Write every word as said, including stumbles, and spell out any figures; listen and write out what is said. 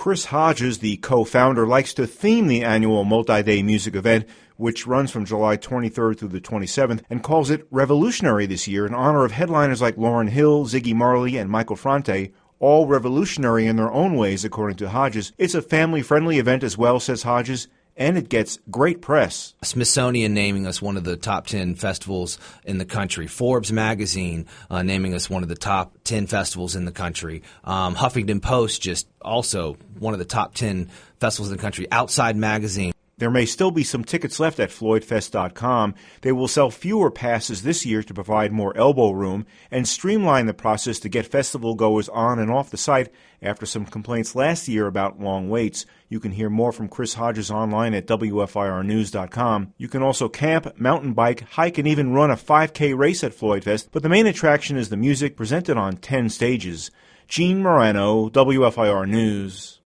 Chris Hodges, the co-founder, likes to theme the annual multi-day music event, which runs from July twenty-third through the twenty-seventh, and calls it revolutionary this year in honor of headliners like Lauryn Hill, Ziggy Marley, and Michael Franti, all revolutionary in their own ways, according to Hodges. It's a family-friendly event as well, says Hodges, and it gets great press. Smithsonian naming us one of the top ten festivals in the country. Forbes magazine uh, naming us one of the top ten festivals in the country. Um, Huffington Post just also one of the top ten festivals in the country. Outside Magazine. There may still be some tickets left at Floyd Fest dot com. They will sell fewer passes this year to provide more elbow room and streamline the process to get festival goers on and off the site after some complaints last year about long waits. You can hear more from Chris Hodges online at W F I R news dot com. You can also camp, mountain bike, hike, and even run a five K race at Floyd Fest, but the main attraction is the music presented on ten stages. Gene Morano, W F I R News.